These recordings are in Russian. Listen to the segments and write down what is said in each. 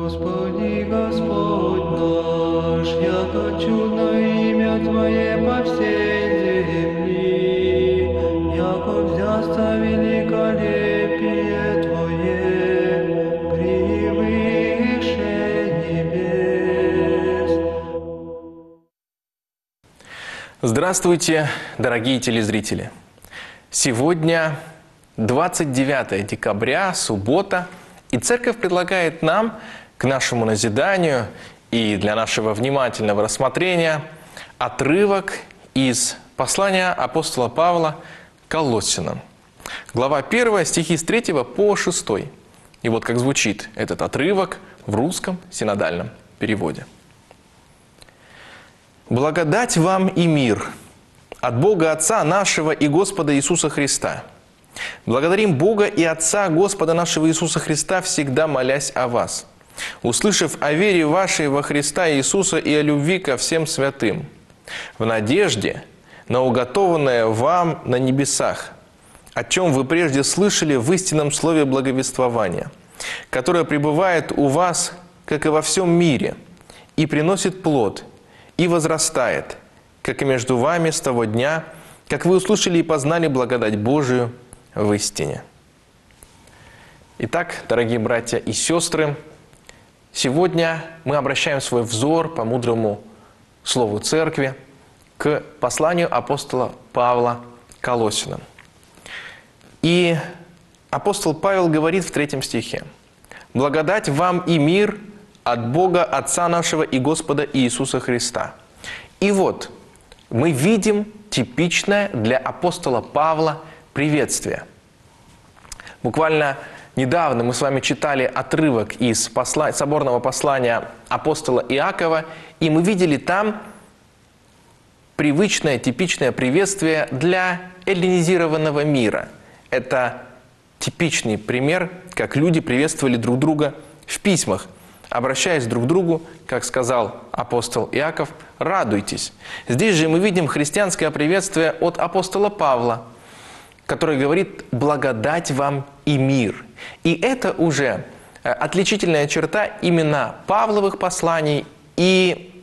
Господи, Господь наш, яко чудно имя Твое по всей земли, яко взясться великолепие Твое превыше небес. Здравствуйте, дорогие телезрители! Сегодня 29 декабря, суббота, и Церковь предлагает нам к нашему назиданию и для нашего внимательного рассмотрения отрывок из послания апостола Павла к Колоссянам. Глава 1, стихи с 3 по 6. И вот как звучит этот отрывок в русском синодальном переводе. «Благодать вам и мир от Бога Отца нашего и Господа Иисуса Христа. Благодарим Бога и Отца Господа нашего Иисуса Христа, всегда молясь о вас, услышав о вере вашей во Христа Иисуса и о любви ко всем святым, в надежде на уготованное вам на небесах, о чем вы прежде слышали в истинном слове благовествования, которое пребывает у вас, как и во всем мире, и приносит плод, и возрастает, как и между вами с того дня, как вы услышали и познали благодать Божию в истине». Итак, дорогие братья и сестры, сегодня мы обращаем свой взор по мудрому слову Церкви к посланию апостола Павла к Колоссянам. И апостол Павел говорит в 3 стихе: «Благодать вам и мир от Бога Отца нашего и Господа Иисуса Христа». И вот мы видим типичное для апостола Павла приветствие. Буквально недавно мы с вами читали отрывок из соборного послания апостола Иакова, и мы видели там привычное, типичное приветствие для эллинизированного мира. Это типичный пример, как люди приветствовали друг друга в письмах, обращаясь друг к другу, как сказал апостол Иаков, «радуйтесь». Здесь же мы видим христианское приветствие от апостола Павла, который говорит «благодать вам и мир». И это уже отличительная черта именно Павловых посланий и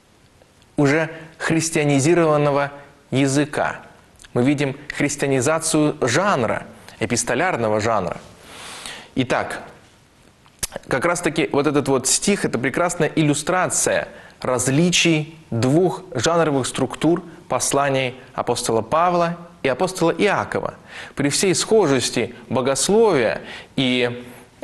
уже христианизированного языка. Мы видим христианизацию жанра, эпистолярного жанра. Итак, как раз-таки вот этот вот стих – это прекрасная иллюстрация различий двух жанровых структур посланий апостола Павла и апостола Иакова. При всей схожести богословия и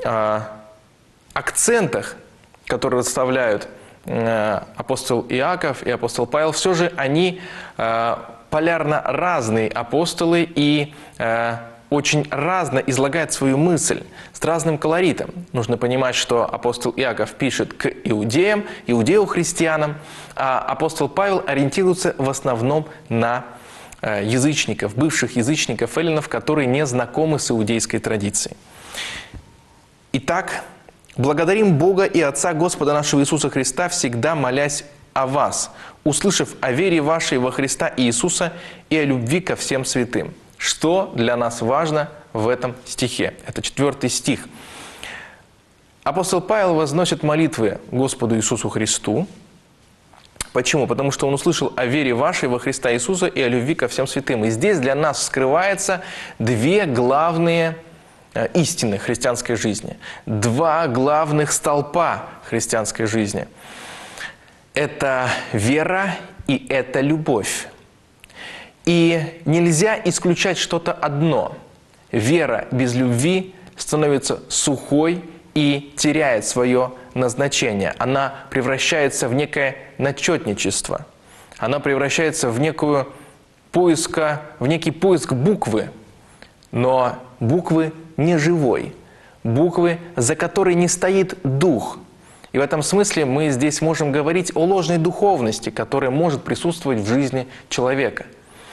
акцентах, которые расставляют апостол Иаков и апостол Павел, все же они полярно разные апостолы и очень разно излагает свою мысль, с разным колоритом. Нужно понимать, что апостол Иаков пишет к иудеям, иудео-христианам, а апостол Павел ориентируется в основном на язычников, бывших язычников, эллинов, которые не знакомы с иудейской традицией. Итак, благодарим Бога и Отца Господа нашего Иисуса Христа, всегда молясь о вас, услышав о вере вашей во Христа Иисуса и о любви ко всем святым. Что для нас важно в этом стихе? Это 4 стих. Апостол Павел возносит молитвы Господу Иисусу Христу. Почему? Потому что он услышал о вере вашей во Христа Иисуса и о любви ко всем святым. И здесь для нас скрывается две главные истины христианской жизни. Два главных столпа христианской жизни. Это вера и это любовь. И нельзя исключать что-то одно. Вера без любви становится сухой и теряет свое назначение. Она превращается в некое начетничество. Она превращается в некий поиск буквы. Но буквы не живой. Буквы, за которой не стоит дух. И в этом смысле мы здесь можем говорить о ложной духовности, которая может присутствовать в жизни человека.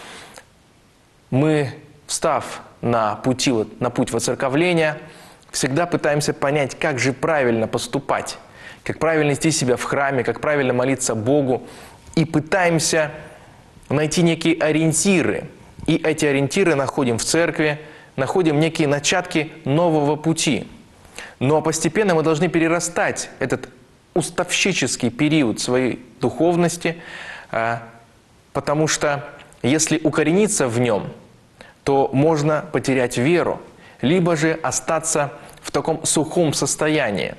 Мы, встав на путь воцерковления, всегда пытаемся понять, как же правильно поступать, как правильно вести себя в храме, как правильно молиться Богу. И пытаемся найти некие ориентиры. И эти ориентиры находим в церкви, находим некие начатки нового пути. Но постепенно мы должны перерастать этот уставщический период своей духовности, потому что если укорениться в нем, то можно потерять веру, либо же остаться в таком сухом состоянии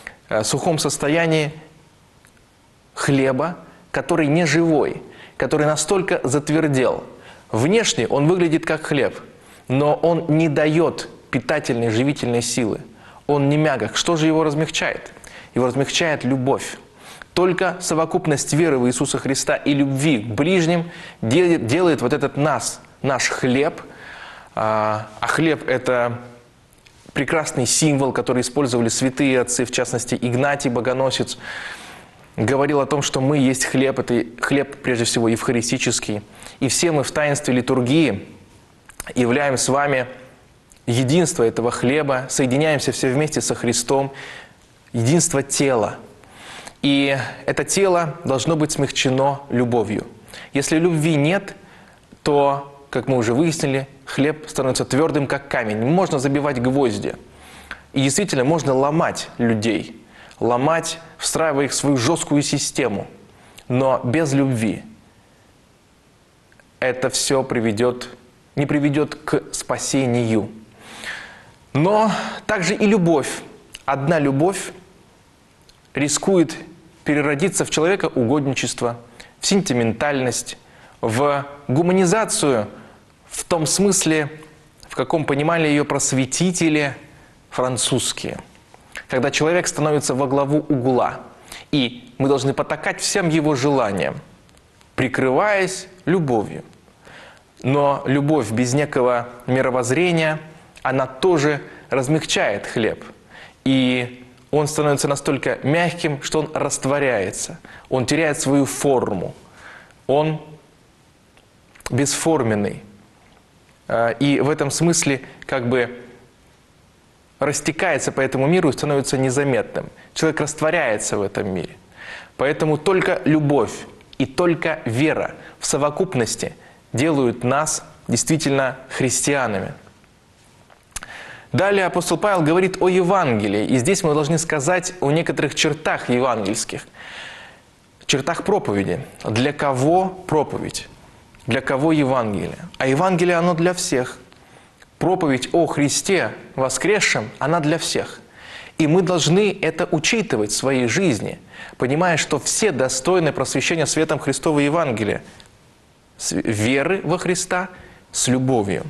хлеба, который не живой, который настолько затвердел. Внешне он выглядит как хлеб, но он не дает питательной, живительной силы. Он не мягок. Что же его размягчает? Его размягчает любовь. Только совокупность веры в Иисуса Христа и любви к ближним делает вот этот наш хлеб. А хлеб – это прекрасный символ, который использовали святые отцы, в частности, Игнатий Богоносец, говорил о том, что мы есть хлеб, это хлеб, прежде всего, евхаристический. И все мы в таинстве литургии являем с вами единство этого хлеба, соединяемся все вместе со Христом, единство тела. И это тело должно быть смягчено любовью. Если любви нет, то, как мы уже выяснили, хлеб становится твердым, как камень. Можно забивать гвозди. И действительно, можно ломать людей, встраивая их в свою жесткую систему. Но без любви это все не приведет к спасению. Но также и любовь. Одна любовь рискует переродиться в человекоугодничество, в сентиментальность, в гуманизацию, в том смысле, в каком понимали ее просветители французские. Когда человек становится во главу угла, и мы должны потакать всем его желаниям, прикрываясь любовью. Но любовь без некого мировоззрения, она тоже размягчает хлеб. И он становится настолько мягким, что он растворяется. Он теряет свою форму. Он бесформенный. И в этом смысле как бы растекается по этому миру и становится незаметным. Человек растворяется в этом мире. Поэтому только любовь и только вера в совокупности делают нас действительно христианами. Далее апостол Павел говорит о Евангелии. И здесь мы должны сказать о некоторых чертах евангельских. Чертах проповеди. Для кого проповедь? Для кого Евангелие? А Евангелие, оно для всех. Проповедь о Христе воскресшем, она для всех. И мы должны это учитывать в своей жизни, понимая, что все достойны просвещения светом Христова Евангелия. С веры во Христа, с любовью.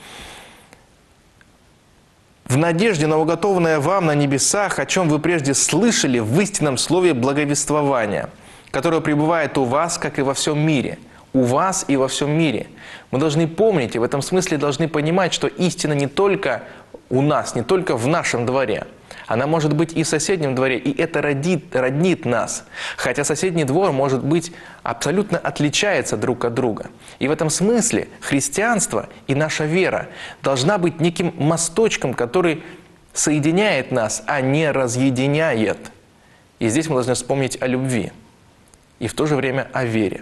В надежде на уготованное вам на небесах, о чем вы прежде слышали в истинном слове благовествования, которое пребывает у вас, как и во всем мире. У вас и во всем мире. Мы должны помнить, и в этом смысле должны понимать, что истина не только у нас, не только в нашем дворе. Она может быть и в соседнем дворе, и это роднит нас. Хотя соседний двор, может быть, абсолютно отличается друг от друга. И в этом смысле христианство и наша вера должна быть неким мосточком, который соединяет нас, а не разъединяет. И здесь мы должны вспомнить о любви и в то же время о вере.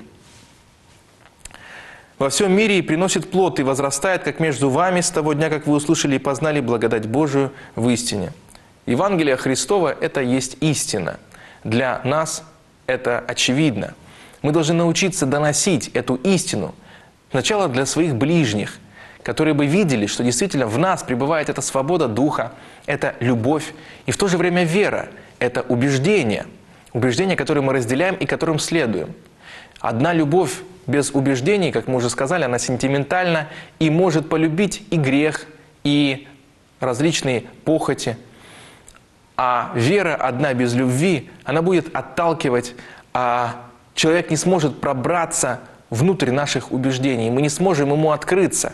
Во всем мире и приносит плод, и возрастает, как между вами, с того дня, как вы услышали и познали благодать Божию в истине. Евангелие Христово – это есть истина. Для нас это очевидно. Мы должны научиться доносить эту истину сначала для своих ближних, которые бы видели, что действительно в нас пребывает эта свобода духа, это любовь, и в то же время вера – это убеждение, которое мы разделяем и которым следуем. Одна любовь без убеждений, как мы уже сказали, она сентиментальна и может полюбить и грех, и различные похоти. А вера одна без любви, она будет отталкивать, а человек не сможет пробраться внутрь наших убеждений, мы не сможем ему открыться,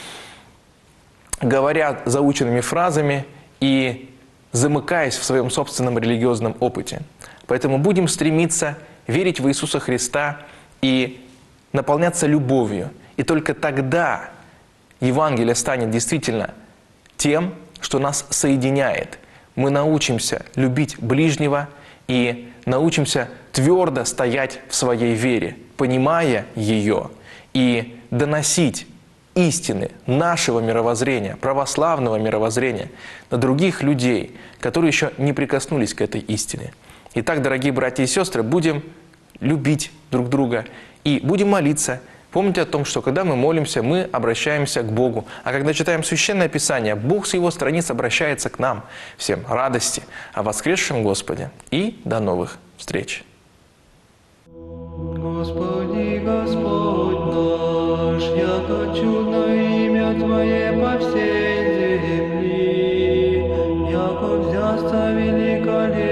говоря заученными фразами и замыкаясь в своем собственном религиозном опыте. Поэтому будем стремиться верить в Иисуса Христа и наполняться любовью. И только тогда Евангелие станет действительно тем, что нас соединяет. Мы научимся любить ближнего и научимся твердо стоять в своей вере, понимая ее, и доносить истины нашего мировоззрения, православного мировоззрения на других людей, которые еще не прикоснулись к этой истине. Итак, дорогие братья и сестры, будем любить друг друга и будем молиться. Помните о том, что когда мы молимся, мы обращаемся к Богу. А когда читаем Священное Писание, Бог с Его страниц обращается к нам. Всем радости о воскресшем Господе и до новых встреч. Господи, Господь наш, яко чудно имя Твое по всей земли, яко взяться великолепие